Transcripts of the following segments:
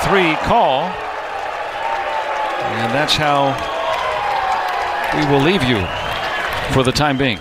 3 call. And that's how we will leave you for the time being.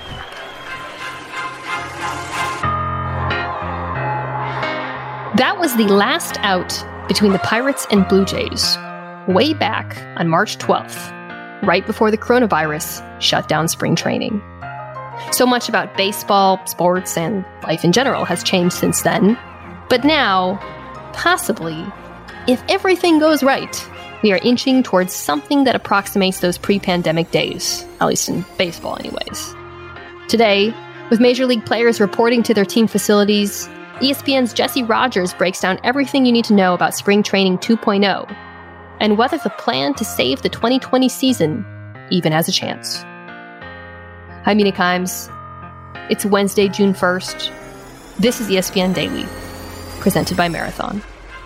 That was the last out between the Pirates and Blue Jays, way back on March 12th, right before the coronavirus shut down spring training. So much about baseball, sports, and life in general has changed since then. But now, possibly, if everything goes right, we are inching towards something that approximates those pre-pandemic days, at least in baseball anyways. Today, with Major League players reporting to their team facilities, ESPN's Jesse Rogers breaks down everything you need to know about Spring Training 2.0 and whether the plan to save the 2020 season even has a chance. I'm Mina Kimes. It's Wednesday, June 1st. This is ESPN Daily, presented by Marathon.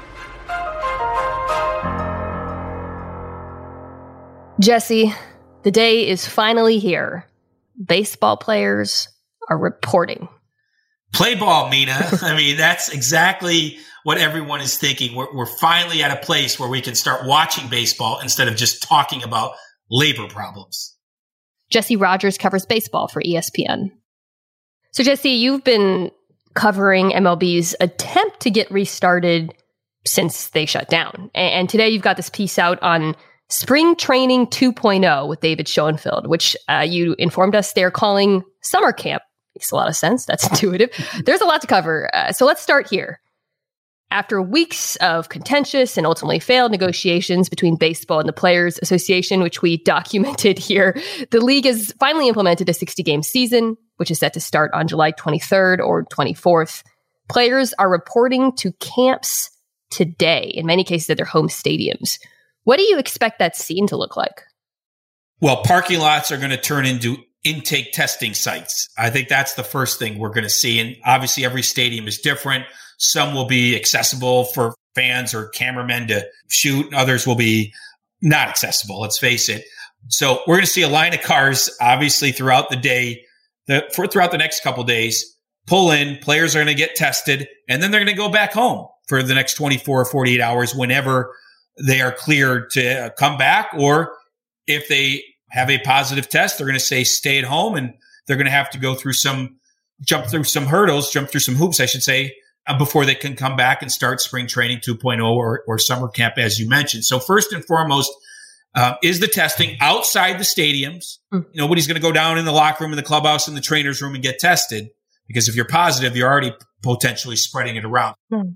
Jesse, the day is finally here. Baseball players are reporting. Play ball, Mina. I mean, that's exactly what everyone is thinking. We're finally at a place where we can start watching baseball instead of just talking about labor problems. Jesse Rogers covers baseball for ESPN. So, Jesse, you've been covering MLB's attempt to get restarted since they shut down. And today you've got this piece out on Spring Training 2.0 with David Schoenfeld, which you informed us they're calling summer camp. Makes a lot of sense. That's intuitive. There's a lot to cover. So let's start here. After weeks of contentious and ultimately failed negotiations between baseball and the Players Association, which we documented here, the league has finally implemented a 60-game season, which is set to start on July 23rd or 24th. Players are reporting to camps today, in many cases at their home stadiums. What do you expect that scene to look like? Well, parking lots are going to turn into intake testing sites. I think that's the first thing we're going to see. And obviously every stadium is different. Some will be accessible for fans or cameramen to shoot, and others will be not accessible, let's face it. So we're going to see a line of cars, obviously, throughout the day, throughout the next couple of days, pull in, players are going to get tested, and then they're going to go back home for the next 24 or 48 hours whenever they are cleared to come back. Or if they have a positive test, they're going to say stay at home, and they're going to have to jump through some hoops, I should say, before they can come back and start Spring Training 2.0 or summer camp, as you mentioned. So first and foremost is the testing outside the stadiums. Nobody's going to go down in the locker room, in the clubhouse, in the trainer's room and get tested, because if you're positive, you're already potentially spreading it around.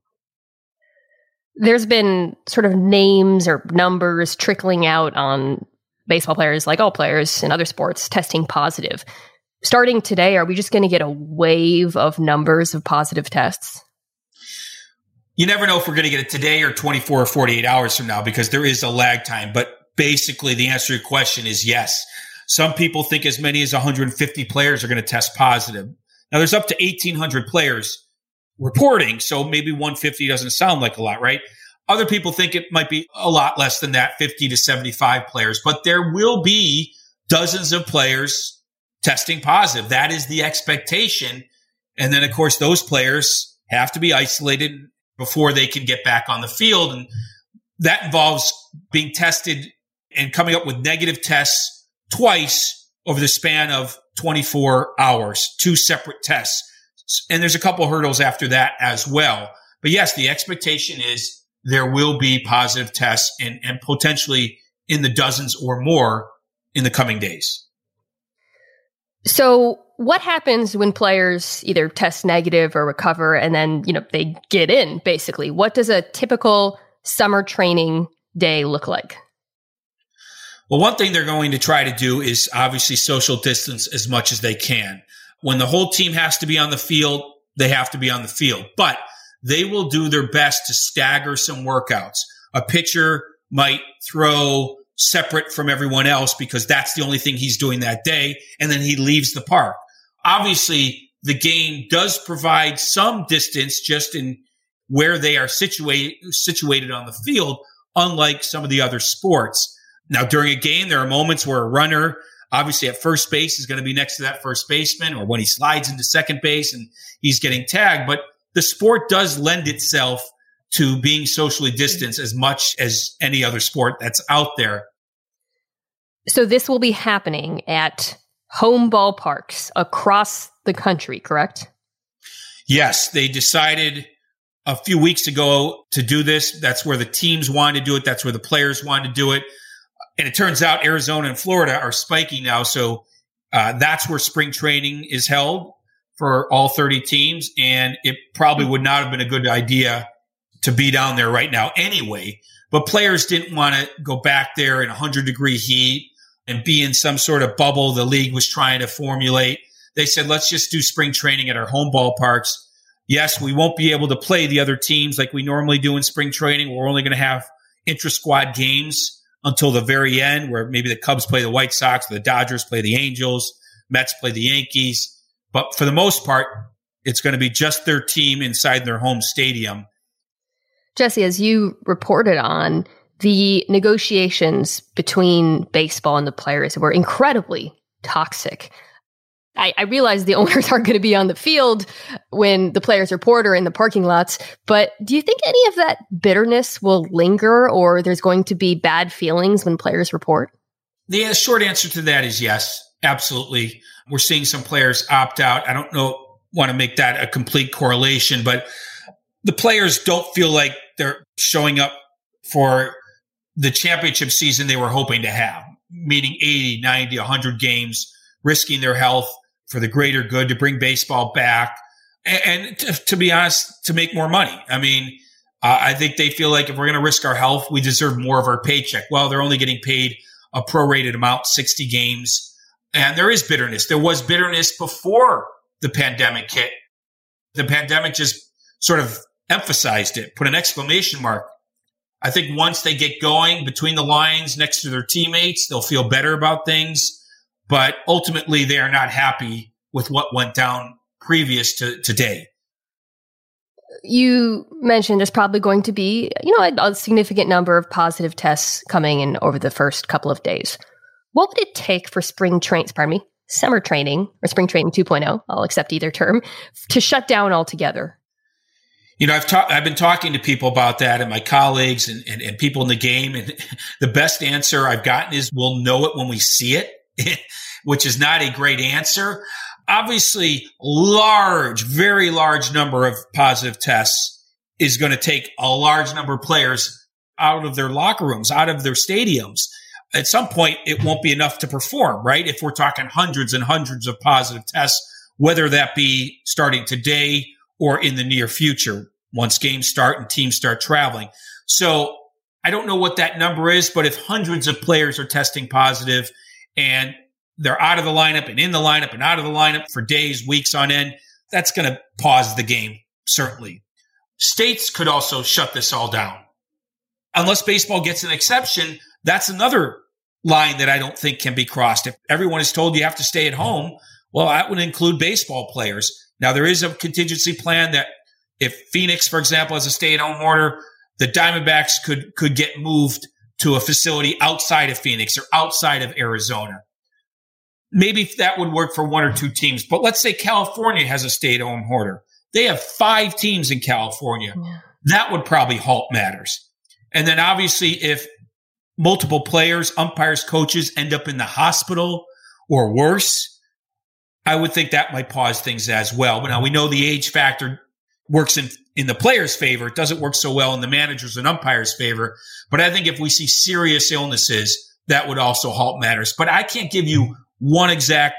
There's been sort of names or numbers trickling out on baseball players, like all players in other sports, testing positive. Starting today, are we just going to get a wave of numbers of positive tests? You never know if we're going to get it today or 24 or 48 hours from now, because there is a lag time. But basically, the answer to your question is yes. Some people think as many as 150 players are going to test positive. Now, there's up to 1,800 players reporting, so maybe 150 doesn't sound like a lot, right? Other people think it might be a lot less than that, 50 to 75 players. But there will be dozens of players testing positive. That is the expectation. And then, of course, those players have to be isolated before they can get back on the field. And that involves being tested and coming up with negative tests twice over the span of 24 hours, 2 separate tests. And there's a couple hurdles after that as well. But yes, the expectation is there will be positive tests and potentially in the dozens or more in the coming days. So what happens when players either test negative or recover and then, they get in, basically? What does a typical summer training day look like? Well, one thing they're going to try to do is obviously social distance as much as they can. When the whole team has to be on the field, they have to be on the field. But they will do their best to stagger some workouts. A pitcher might throw separate from everyone else because that's the only thing he's doing that day, and then he leaves the park. Obviously, the game does provide some distance just in where they are situated on the field, unlike some of the other sports. Now, during a game, there are moments where a runner, obviously at first base, is going to be next to that first baseman, or when he slides into second base and he's getting tagged. But the sport does lend itself to being socially distanced as much as any other sport that's out there. So this will be happening at home ballparks across the country, correct? Yes, they decided a few weeks ago to do this. That's where the teams wanted to do it. That's where the players wanted to do it. And it turns out Arizona and Florida are spiking now. So that's where spring training is held for all 30 teams. And it probably would not have been a good idea to be down there right now anyway. But players didn't want to go back there in 100-degree heat and be in some sort of bubble the league was trying to formulate. They said, let's just do spring training at our home ballparks. Yes, we won't be able to play the other teams like we normally do in spring training. We're only going to have intra-squad games until the very end, where maybe the Cubs play the White Sox, the Dodgers play the Angels, Mets play the Yankees. But for the most part, it's going to be just their team inside their home stadium. Jesse, as you reported on, the negotiations between baseball and the players were incredibly toxic. I realize the owners aren't going to be on the field when the players report or in the parking lots, but do you think any of that bitterness will linger, or there's going to be bad feelings when players report? The short answer to that is yes, absolutely. We're seeing some players opt out. I don't want to make that a complete correlation, but the players don't feel like they're showing up for the championship season they were hoping to have, meaning 80, 90, 100 games, risking their health for the greater good, to bring baseball back, and to be honest, to make more money. I mean, I think they feel like if we're going to risk our health, we deserve more of our paycheck. Well, they're only getting paid a prorated amount, 60 games. And there is bitterness. There was bitterness before the pandemic hit. The pandemic just sort of emphasized it, put an exclamation mark. I think once they get going between the lines next to their teammates, they'll feel better about things. But ultimately, they are not happy with what went down previous to today. You mentioned there's probably going to be, a significant number of positive tests coming in over the first couple of days. What would it take for summer training, or spring training 2.0, I'll accept either term, to shut down altogether? I've been talking to people about that, and my colleagues and people in the game, and the best answer I've gotten is we'll know it when we see it, which is not a great answer. Obviously, very large number of positive tests is going to take a large number of players out of their locker rooms, out of their stadiums. At some point, it won't be enough to perform, right? If we're talking hundreds and hundreds of positive tests, whether that be starting today or in the near future, once games start and teams start traveling. So I don't know what that number is, but if hundreds of players are testing positive and they're out of the lineup and in the lineup and out of the lineup for days, weeks on end, that's going to pause the game, certainly. States could also shut this all down. Unless baseball gets an exception, that's another line that I don't think can be crossed. If everyone is told you have to stay at home, well, that would include baseball players. Now, there is a contingency plan that if Phoenix, for example, has a stay-at-home order, the Diamondbacks could get moved to a facility outside of Phoenix or outside of Arizona. Maybe that would work for one or two teams. But let's say California has a stay-at-home order. They have 5 teams in California. Yeah. That would probably halt matters. And then obviously if multiple players, umpires, coaches end up in the hospital or worse, I would think that might pause things as well. But now we know the age factor works in the players' favor. It doesn't work so well in the managers' and umpires' favor. But I think if we see serious illnesses, that would also halt matters. But I can't give you one exact,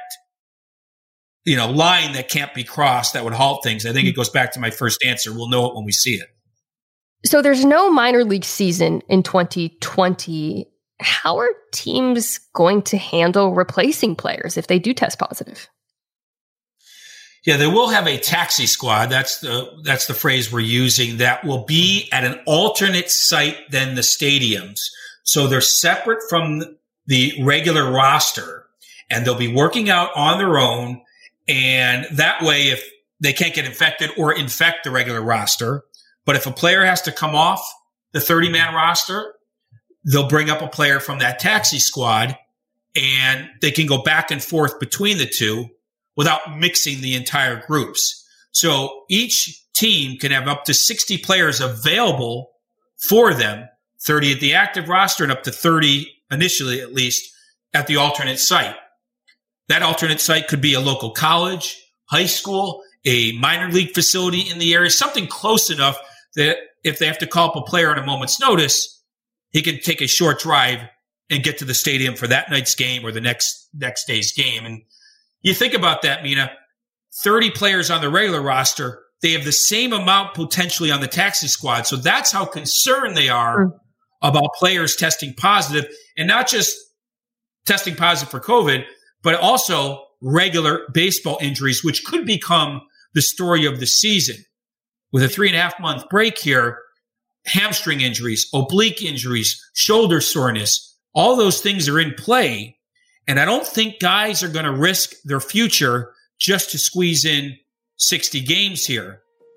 line that can't be crossed that would halt things. I think it goes back to my first answer. We'll know it when we see it. So there's no minor league season in 2020. How are teams going to handle replacing players if they do test positive? Yeah, they will have a taxi squad. That's the phrase we're using. That will be at an alternate site than the stadiums. So they're separate from the regular roster, and they'll be working out on their own. And that way, if they can't get infected or infect the regular roster, but if a player has to come off the 30-man roster, they'll bring up a player from that taxi squad, and they can go back and forth between the two without mixing the entire groups. So each team can have up to 60 players available for them, 30 at the active roster and up to 30 initially, at least, at the alternate site. That alternate site could be a local college, high school, a minor league facility in the area, something close enough that if they have to call up a player on a moment's notice, he can take a short drive and get to the stadium for that night's game or the next day's game. And you think about that, Mina, 30 players on the regular roster, they have the same amount potentially on the taxi squad. So that's how concerned they are about players testing positive, and not just testing positive for COVID, but also regular baseball injuries, which could become the story of the season. With a 3.5-month break here, hamstring injuries, oblique injuries, shoulder soreness, all those things are in play. And I don't think guys are going to risk their future just to squeeze in 60 games here.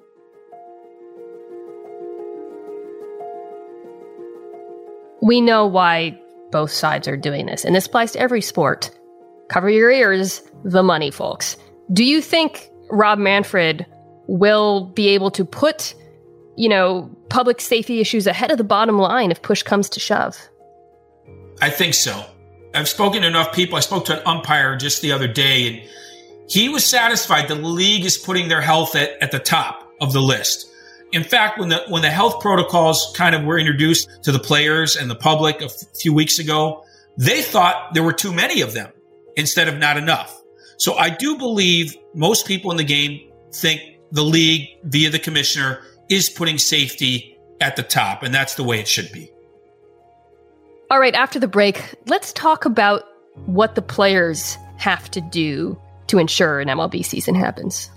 We know why both sides are doing this, and this applies to every sport. Cover your ears, the money, folks. Do you think Rob Manfred will be able to put, public safety issues ahead of the bottom line if push comes to shove? I think so. I've spoken to enough people. I spoke to an umpire just the other day, and he was satisfied the league is putting their health at the top of the list. In fact, when the health protocols kind of were introduced to the players and the public a few weeks ago, they thought there were too many of them instead of not enough. So I do believe most people in the game think the league, via the commissioner, is putting safety at the top, and that's the way it should be. All right, after the break, let's talk about what the players have to do to ensure an MLB season happens.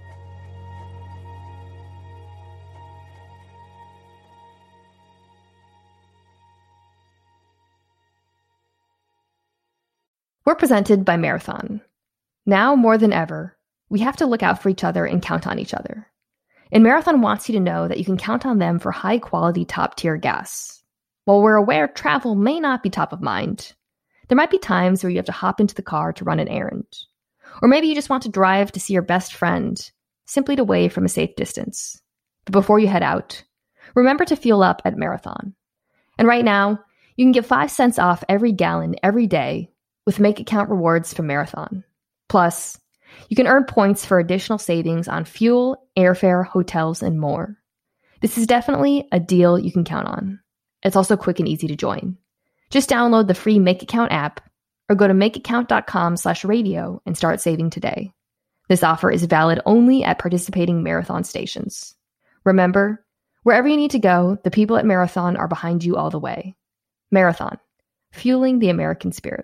We're presented by Marathon. Now more than ever, we have to look out for each other and count on each other. And Marathon wants you to know that you can count on them for high-quality, top-tier gas. While we're aware travel may not be top of mind, there might be times where you have to hop into the car to run an errand. Or maybe you just want to drive to see your best friend, simply to wave from a safe distance. But before you head out, remember to fuel up at Marathon. And right now, you can get 5 cents off every gallon every day with Make It Count rewards from Marathon. Plus, you can earn points for additional savings on fuel, airfare, hotels, and more. This is definitely a deal you can count on. It's also quick and easy to join. Just download the free Make It Count app or go to makeitcount.com/radio and start saving today. This offer is valid only at participating Marathon stations. Remember, wherever you need to go, the people at Marathon are behind you all the way. Marathon, fueling the American spirit.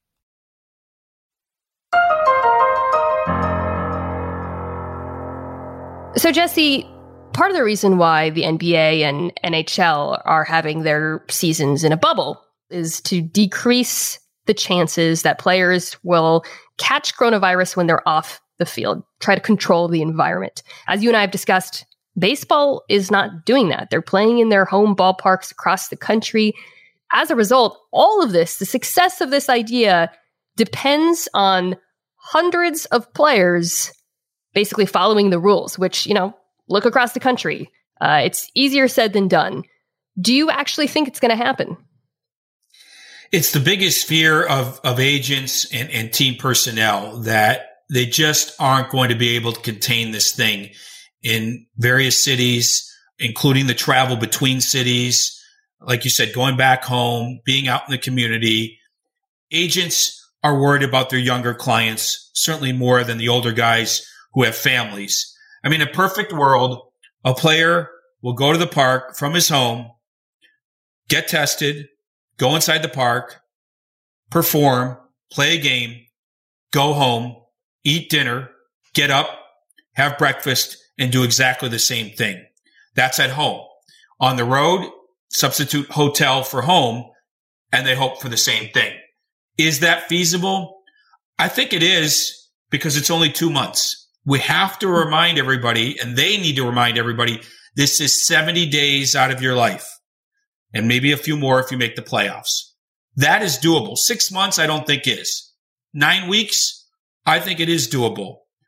So, Jesse, part of the reason why the NBA and NHL are having their seasons in a bubble is to decrease the chances that players will catch coronavirus when they're off the field, try to control the environment. As you and I have discussed, baseball is not doing that. They're playing in their home ballparks across the country. As a result, all of this, the success of this idea, depends on hundreds of players basically following the rules, which, look across the country. It's easier said than done. Do you actually think it's going to happen? It's the biggest fear of agents and team personnel, that they just aren't going to be able to contain this thing in various cities, including the travel between cities. Like you said, going back home, being out in the community. Agents are worried about their younger clients, certainly more than the older guys who have families. I mean, in a perfect world, a player will go to the park from his home, get tested, go inside the park, perform, play a game, go home, eat dinner, get up, have breakfast, and do exactly the same thing. That's at home. On the road, substitute hotel for home, and they hope for the same thing. Is that feasible? I think it is, because it's only 2 months. We have to remind everybody, and they need to remind everybody, this is 70 days out of your life, and maybe a few more if you make the playoffs. That is doable. 6 months, I don't think is. 9 weeks, I think it is doable.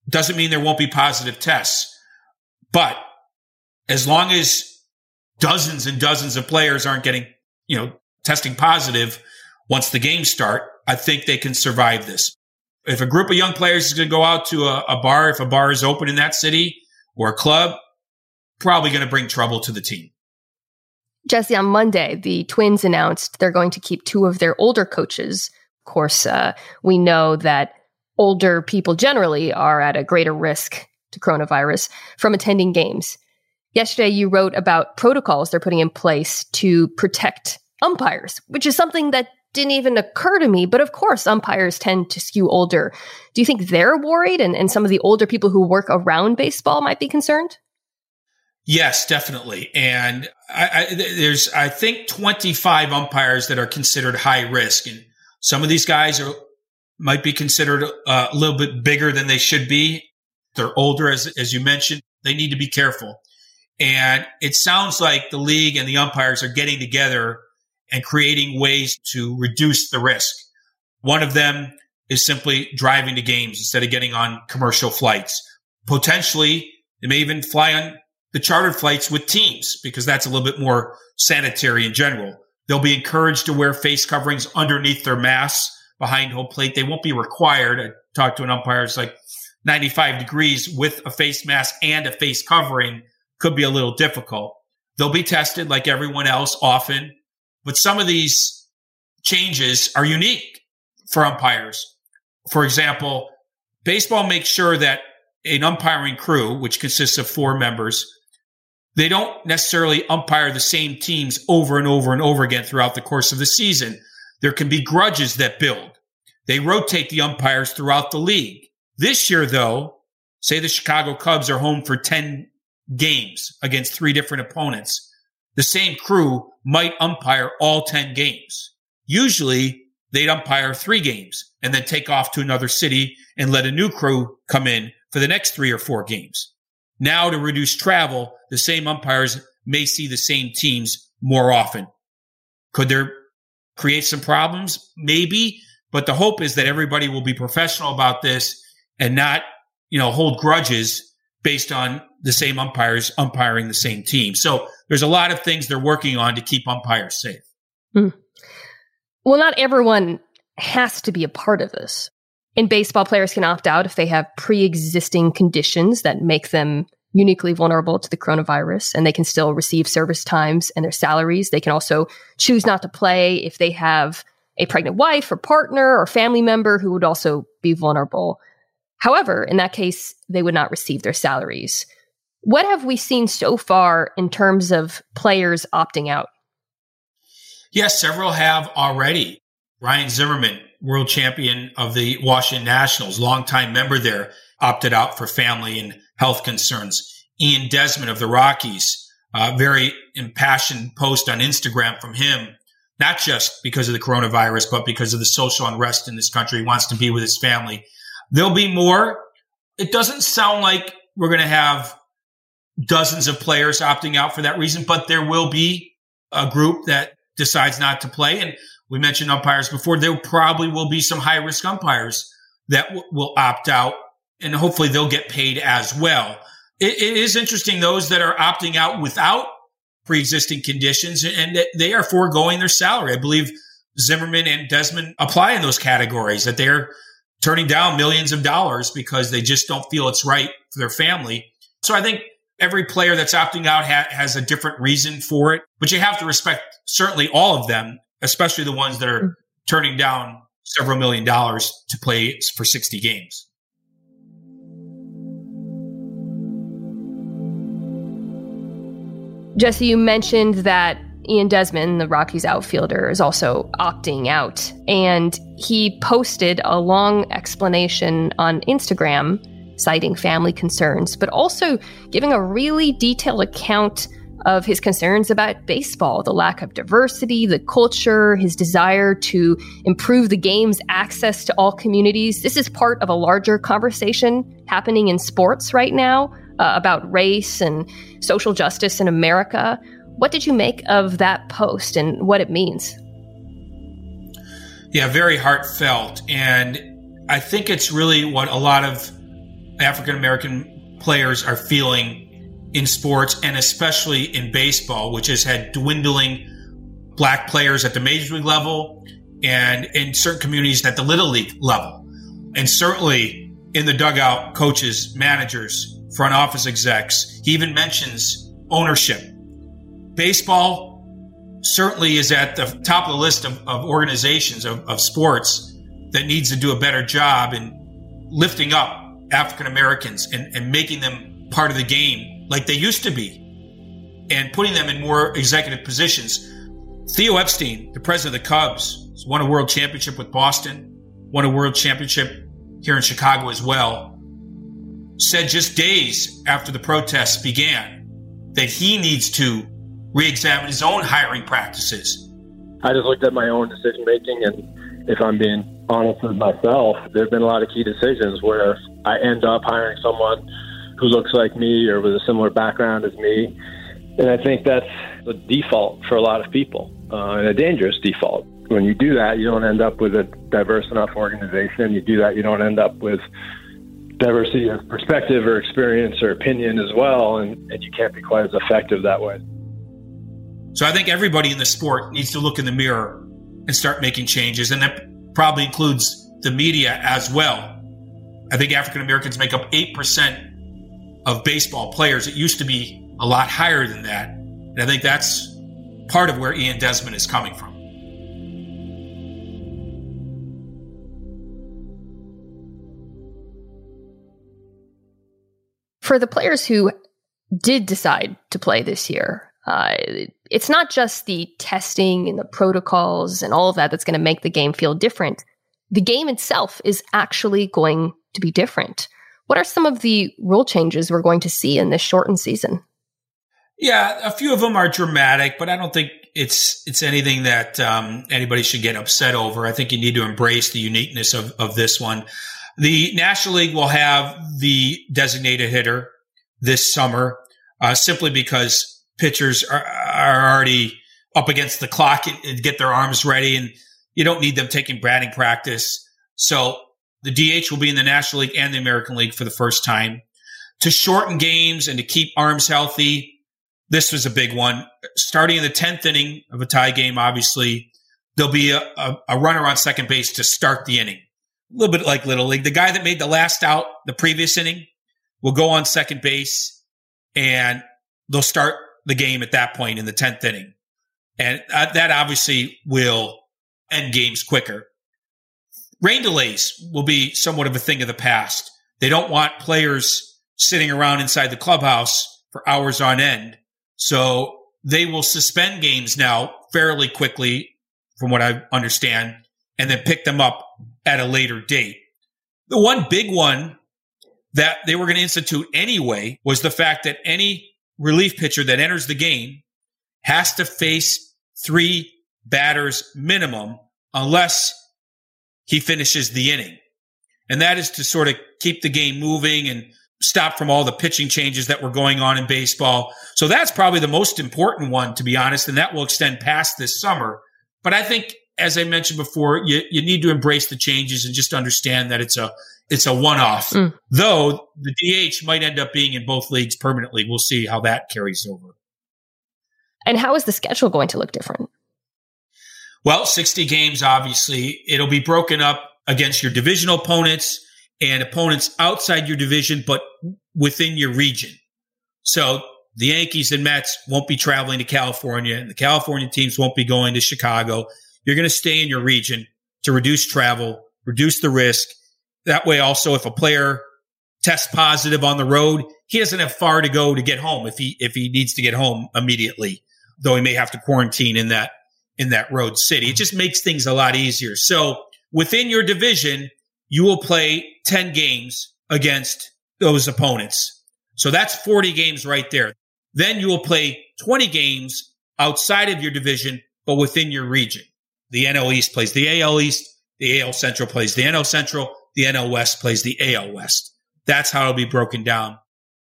Doesn't mean there won't be positive tests. But as long as dozens and dozens of players aren't getting, testing positive once the games start, I think they can survive this. If a group of young players is going to go out to a bar, if a bar is open in that city or a club, probably going to bring trouble to the team. Jesse, on Monday, the Twins announced they're going to keep 2 of their older coaches. Of course, we know that older people generally are at a greater risk to coronavirus from attending games. Yesterday, you wrote about protocols they're putting in place to protect umpires, which is something that didn't even occur to me. But of course, umpires tend to skew older. Do you think they're worried and some of the older people who work around baseball might be concerned? Yes, definitely. And there's, I think, 25 umpires that are considered high risk. And some of these guys might be considered a little bit bigger than they should be. They're older, as you mentioned. They need to be careful. And it sounds like the league and the umpires are getting together and creating ways to reduce the risk. One of them is simply driving to games instead of getting on commercial flights. Potentially, they may even fly on the chartered flights with teams because that's a little bit more sanitary in general. They'll be encouraged to wear face coverings underneath their masks behind home plate. They won't be required. I talked to an umpire, it's like 95 degrees with a face mask and a face covering could be a little difficult. They'll be tested like everyone else often. But some of these changes are unique for umpires. For example, baseball makes sure that an umpiring crew, which consists of 4 members, they don't necessarily umpire the same teams over and over and over again throughout the course of the season. There can be grudges that build. They rotate the umpires throughout the league. This year, though, say the Chicago Cubs are home for 10 games against 3 different opponents. The same crew might umpire all 10 games. Usually, they'd umpire 3 games and then take off to another city and let a new crew come in for the next 3 or 4 games. Now, to reduce travel, the same umpires may see the same teams more often. Could there create some problems? Maybe, but the hope is that everybody will be professional about this and not, hold grudges based on the same umpires umpiring the same team. So there's a lot of things they're working on to keep umpires safe. Well, not everyone has to be a part of this. In baseball, players can opt out if they have pre-existing conditions that make them uniquely vulnerable to the coronavirus, and they can still receive service times and their salaries. They can also choose not to play if they have a pregnant wife or partner or family member who would also be vulnerable. However, in that case, they would not receive their salaries. What have we seen so far in terms of players opting out? Yes, several have already. Ryan Zimmerman, world champion of the Washington Nationals, longtime member there, opted out for family and health concerns. Ian Desmond of the Rockies, very impassioned post on Instagram from him, not just because of the coronavirus, but because of the social unrest in this country. He wants to be with his family. There'll be more. It doesn't sound like we're going to have dozens of players opting out for that reason, but there will be a group that decides not to play. And we mentioned umpires before. There probably will be some high-risk umpires that will opt out, and hopefully they'll get paid as well. It is interesting, those that are opting out without pre-existing conditions, and that they are foregoing their salary. I believe Zimmerman and Desmond apply in those categories, that they're turning down millions of dollars because they just don't feel it's right for their family. So I think every player that's opting out has a different reason for it, but you have to respect certainly all of them, especially the ones that are turning down several $1 million to play for 60 games. Jesse, you mentioned that Ian Desmond, the Rockies outfielder, is also opting out. And he posted a long explanation on Instagram citing family concerns, but also giving a really detailed account of his concerns about baseball, the lack of diversity, the culture, his desire to improve the game's access to all communities. This is part of a larger conversation happening in sports right now about race and social justice in America. What did you make of that post and what it means? Yeah, very heartfelt. And I think it's really what a lot of African-American players are feeling in sports, and especially in baseball, which has had dwindling black players at the major league level and in certain communities at the little league level. And certainly in the dugout, coaches, managers, front office execs. He even mentions ownership. Baseball certainly is at the top of the list of organizations of sports that needs to do a better job in lifting up African Americans and making them part of the game like they used to be and putting them in more executive positions. Theo Epstein, the president of the Cubs, won a world championship with Boston, won a world championship here in Chicago as well, said just days after the protests began that he needs to re-examine his own hiring practices. I just looked at my own decision making, and if I'm being honest with myself, there have been a lot of key decisions where I end up hiring someone who looks like me or with a similar background as me. And I think that's the default for a lot of people, and a dangerous default. When you do that, you don't end up with a diverse enough organization. You do that, you don't end up with diversity of perspective or experience or opinion as well, and you can't be quite as effective that way. So I think everybody in the sport needs to look in the mirror and start making changes, and that probably includes the media as well. I think African Americans make up 8% of baseball players. It used to be a lot higher than that. And I think that's part of where Ian Desmond is coming from. For the players who did decide to play this year, it's not just the testing and the protocols and all of that that's going to make the game feel different. The game itself is actually going to be different. What are some of the rule changes we're going to see in this shortened season? Yeah, a few of them are dramatic, but I don't think it's anything that anybody should get upset over. I think you need to embrace the uniqueness of this one. The National League will have the designated hitter this summer, simply because pitchers are already up against the clock and get their arms ready, and you don't need them taking batting practice. So the DH will be in the National League and the American League for the first time. To shorten games and to keep arms healthy, this was a big one. Starting in the 10th inning of a tie game, obviously, there'll be a runner on second base to start the inning. A little bit like Little League. The guy that made the last out the previous inning will go on second base, and they'll start the game at that point in the 10th inning. And that obviously will end games quicker. Rain delays will be somewhat of a thing of the past. They don't want players sitting around inside the clubhouse for hours on end. So they will suspend games now fairly quickly, from what I understand, and then pick them up at a later date. The one big one that they were going to institute anyway was the fact that any relief pitcher that enters the game has to face 3 batters minimum unless he finishes the inning. And that is to sort of keep the game moving and stop from all the pitching changes that were going on in baseball. So that's probably the most important one, to be honest, and that will extend past this summer. But I think, as I mentioned before, you need to embrace the changes and just understand that it's a one-off. Though the DH might end up being in both leagues permanently. We'll see how that carries over. And how is the schedule going to look different? Well, 60 games, obviously. It'll be broken up against your divisional opponents and opponents outside your division, but within your region. So the Yankees and Mets won't be traveling to California, and the California teams won't be going to Chicago. You're going to stay in your region to reduce travel, reduce the risk. That way, also, if a player tests positive on the road, he doesn't have far to go to get home if he needs to get home immediately, though he may have to quarantine in that road city. It just makes things a lot easier. So within your division, you will play 10 games against those opponents. So that's 40 games right there. Then you will play 20 games outside of your division, but within your region. The NL East plays the AL East. The AL Central plays the NL Central. The NL West plays the AL West. That's how it'll be broken down.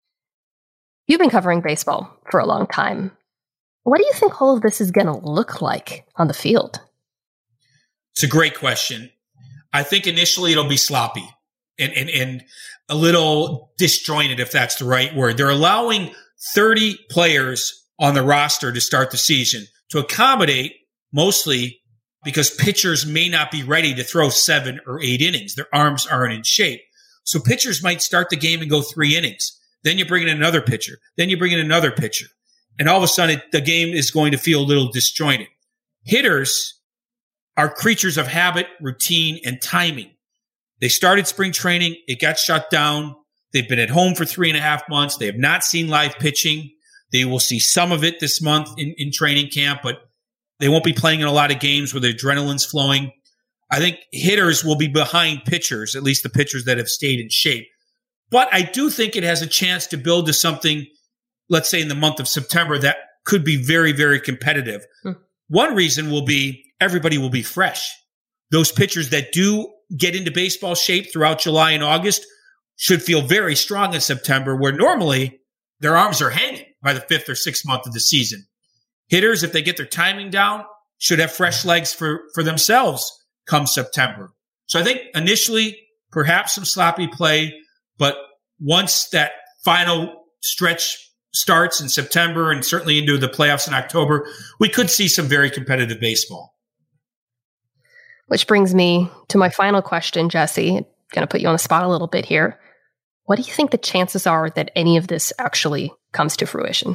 You've been covering baseball for a long time. What do you think all of this is going to look like on the field? It's a great question. I think initially it'll be sloppy. and a little disjointed, if that's the right word. They're allowing 30 players on the roster to start the season to accommodate, mostly because pitchers may not be ready to throw 7 or 8 innings. Their arms aren't in shape. So pitchers might start the game and go 3 innings. Then you bring in another pitcher. Then you bring in another pitcher. And all of a sudden, the game is going to feel a little disjointed. Hitters are creatures of habit, routine, and timing. They started spring training. It got shut down. They've been at home for 3.5 months. They have not seen live pitching. They will see some of it this month in training camp, but they won't be playing in a lot of games where the adrenaline's flowing. I think hitters will be behind pitchers, at least the pitchers that have stayed in shape. But I do think it has a chance to build to something, let's say in the month of September, that could be very, very competitive. One reason will be everybody will be fresh. Those pitchers that do get into baseball shape throughout July and August should feel very strong in September, where normally their arms are hanging by the 5th or 6th month of the season. Hitters, if they get their timing down, should have fresh legs for themselves come September. So I think initially, perhaps some sloppy play, but once that final stretch starts in September and certainly into the playoffs in October, we could see some very competitive baseball. Which brings me to my final question, Jesse. I'm going to put you on the spot a little bit here. What do you think the chances are that any of this actually comes to fruition?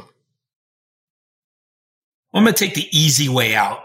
I'm going to take the easy way out.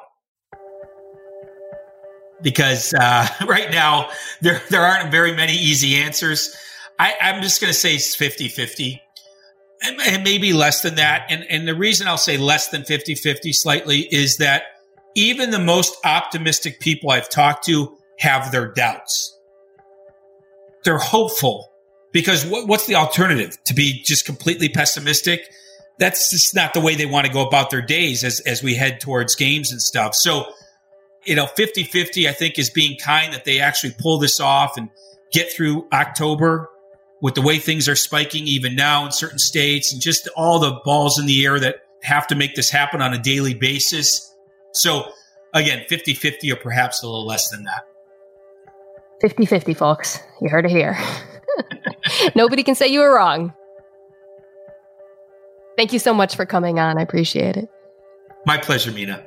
Because right now, there aren't very many easy answers. I'm just going to say it's 50-50. And maybe less than that. And the reason I'll say less than 50-50 slightly is that even the most optimistic people I've talked to have their doubts. They're hopeful because what's the alternative? To be just completely pessimistic? That's just not the way they want to go about their days as we head towards games and stuff. So, 50-50 I think is being kind that they actually pull this off and get through October with the way things are spiking even now in certain states and just all the balls in the air that have to make this happen on a daily basis. So, again, 50-50 or perhaps a little less than that. 50-50, folks. You heard it here. Nobody can say you were wrong. Thank you so much for coming on. I appreciate it. My pleasure, Mina.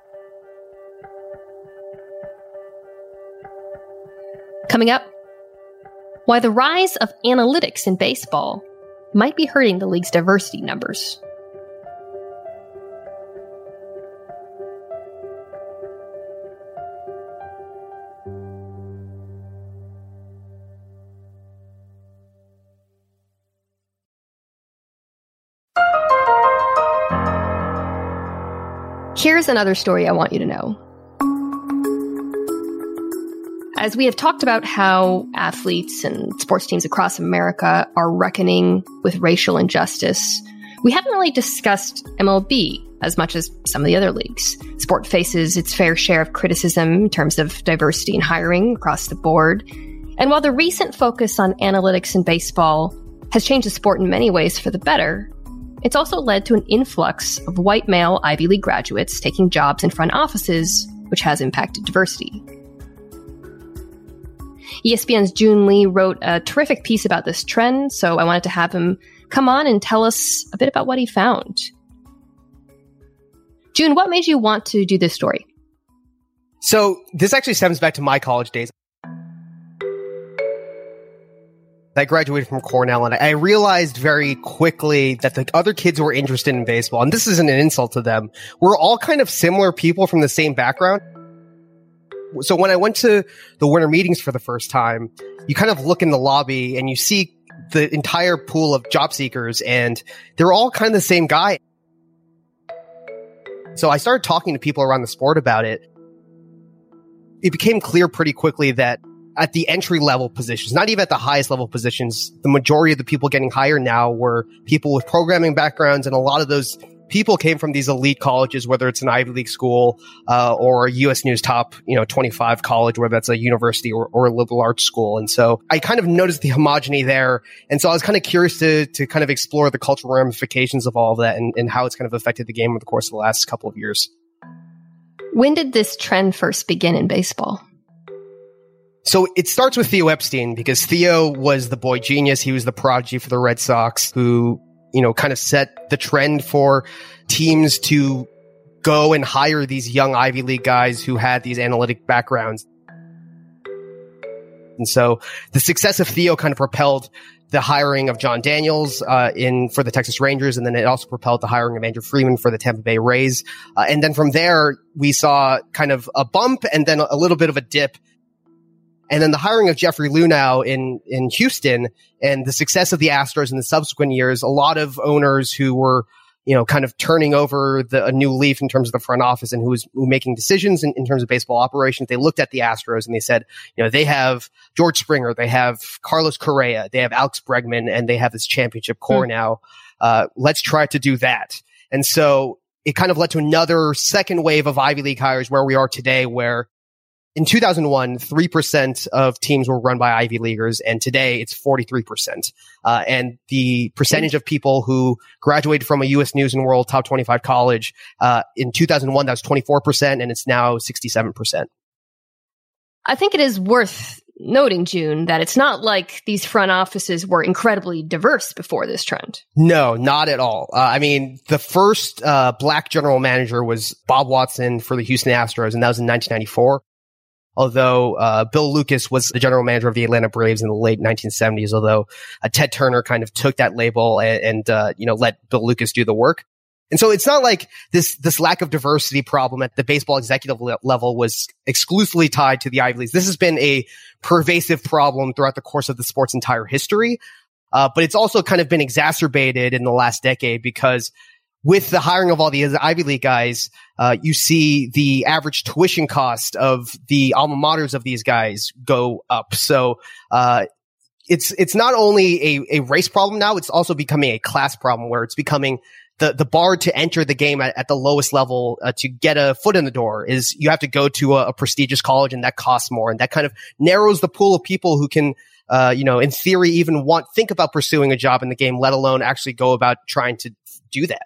Coming up, why the rise of analytics in baseball might be hurting the league's diversity numbers. Here's another story I want you to know. As we have talked about how athletes and sports teams across America are reckoning with racial injustice, we haven't really discussed MLB as much as some of the other leagues. Sport faces its fair share of criticism in terms of diversity in hiring across the board. And while the recent focus on analytics in baseball has changed the sport in many ways for the better, it's also led to an influx of white male Ivy League graduates taking jobs in front offices, which has impacted diversity. ESPN's June Lee wrote a terrific piece about this trend, so I wanted to have him come on and tell us a bit about what he found. June, what made you want to do this story? So this actually stems back to my college days. I graduated from Cornell, and I realized very quickly that the other kids who were interested in baseball, and this isn't an insult to them, we're all kind of similar people from the same background. So when I went to the winter meetings for the first time, you kind of look in the lobby and you see the entire pool of job seekers, and they're all kind of the same guy. So I started talking to people around the sport about it. It became clear pretty quickly that at the entry level positions, not even at the highest level positions, the majority of the people getting hired now were people with programming backgrounds, and a lot of those people came from these elite colleges, whether it's an Ivy League school or a U.S. News top 25 college, whether that's a university or a liberal arts school. And so I kind of noticed the homogeny there. And so I was kind of curious to kind of explore the cultural ramifications of all of that and how it's kind of affected the game over the course of the last couple of years. When did this trend first begin in baseball? So it starts with Theo Epstein, because Theo was the boy genius. He was the prodigy for the Red Sox who, kind of set the trend for teams to go and hire these young Ivy League guys who had these analytic backgrounds. And so the success of Theo kind of propelled the hiring of John Daniels for the Texas Rangers, and then it also propelled the hiring of Andrew Freeman for the Tampa Bay Rays. And then from there, we saw kind of a bump and then a little bit of a dip. And then the hiring of Jeffrey Luhnow in Houston and the success of the Astros in the subsequent years, a lot of owners who were, kind of turning over a new leaf in terms of the front office and who were making decisions in terms of baseball operations, they looked at the Astros and they said, they have George Springer, they have Carlos Correa, they have Alex Bregman, and they have this championship core now. Let's try to do that. And so it kind of led to another second wave of Ivy League hires where we are today, where in 2001, 3% of teams were run by Ivy Leaguers, and today it's 43%. And the percentage of people who graduated from a U.S. News and World Top 25 college, in 2001, that was 24%, and it's now 67%. I think it is worth noting, June, that it's not like these front offices were incredibly diverse before this trend. No, not at all. The first black general manager was Bob Watson for the Houston Astros, and that was in 1994. Although Bill Lucas was the general manager of the Atlanta Braves in the late 1970s, although Ted Turner kind of took that label and let Bill Lucas do the work. And so it's not like this lack of diversity problem at the baseball executive level was exclusively tied to the Ivy Leagues. This has been a pervasive problem throughout the course of the sport's entire history. But it's also kind of been exacerbated in the last decade because with the hiring of all the Ivy League guys, you see the average tuition cost of the alma maters of these guys go up. So, it's not only a race problem now, it's also becoming a class problem where it's becoming the bar to enter the game at the lowest level, to get a foot in the door is you have to go to a prestigious college, and that costs more. And that kind of narrows the pool of people who can, in theory, even think about pursuing a job in the game, let alone actually go about trying to do that.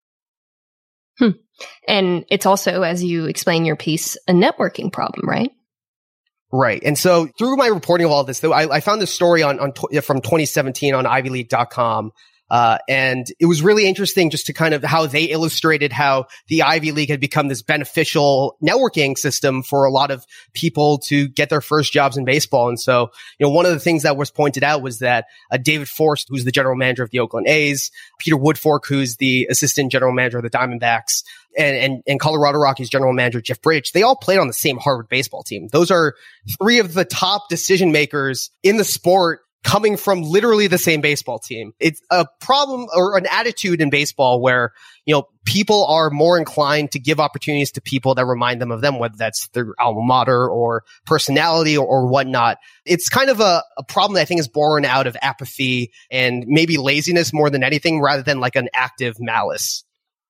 And it's also, as you explain in your piece, a networking problem, right? Right. And so through my reporting of all this, though, I found this story from 2017 on ivyleague.com. And it was really interesting just to kind of how they illustrated how the Ivy League had become this beneficial networking system for a lot of people to get their first jobs in baseball. And so, one of the things that was pointed out was that David Forst, who's the general manager of the Oakland A's, Peter Woodfork, who's the assistant general manager of the Diamondbacks, and Colorado Rockies general manager Jeff Bridich, they all played on the same Harvard baseball team. Those are three of the top decision makers in the sport, coming from literally the same baseball team. It's a problem or an attitude in baseball where, people are more inclined to give opportunities to people that remind them of them, whether that's their alma mater or personality or whatnot. It's kind of a problem that I think is born out of apathy and maybe laziness more than anything, rather than like an active malice.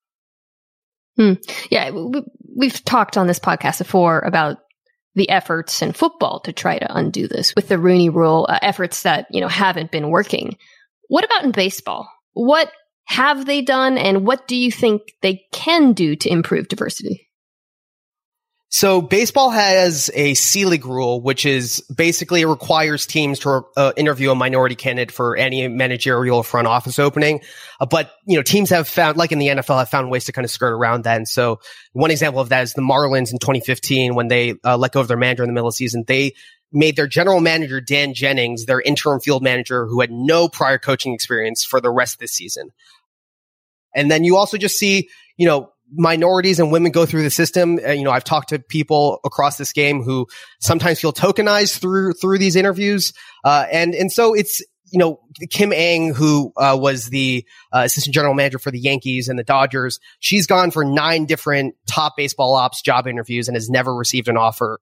Yeah, we've talked on this podcast before about the efforts in football to try to undo this with the Rooney Rule, efforts that, haven't been working. What about in baseball? What have they done, and what do you think they can do to improve diversity? So baseball has a C-League rule, which is basically it requires teams to interview a minority candidate for any managerial front office opening. But, teams have found, like in the NFL, have found ways to kind of skirt around that. And so one example of that is the Marlins in 2015, when they let go of their manager in the middle of the season. They made their general manager, Dan Jennings, their interim field manager who had no prior coaching experience for the rest of the season. And then you also just see, minorities and women go through the system. I've talked to people across this game who sometimes feel tokenized through these interviews. And so it's, Kim Ng, who was the assistant general manager for the Yankees and the Dodgers. She's gone for 9 different top baseball ops job interviews and has never received an offer.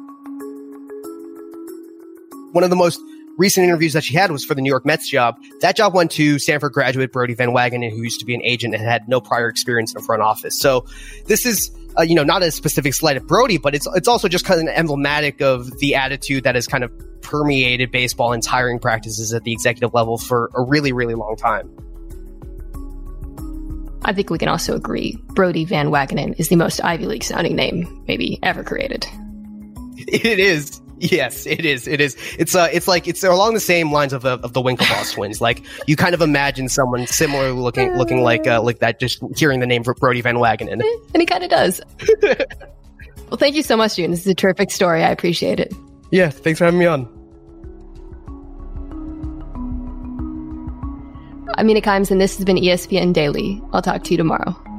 One of the most recent interviews that she had was for the New York Mets job. That job went to Stanford graduate Brodie Van Wagenen, who used to be an agent and had no prior experience in the front office. So this is, not a specific slight at Brodie, but it's also just kind of emblematic of the attitude that has kind of permeated baseball and hiring practices at the executive level for a really, really long time. I think we can also agree Brodie Van Wagenen is the most Ivy League sounding name maybe ever created. It is. Yes, it is. It is. It's along the same lines of the Winklevoss twins. Like, you kind of imagine someone similar looking like that, just hearing the name for Brodie Van Wagenen. And he kind of does. Well, thank you so much, June. This is a terrific story. I appreciate it. Yeah, thanks for having me on. I'm Mina Kimes, and this has been ESPN Daily. I'll talk to you tomorrow.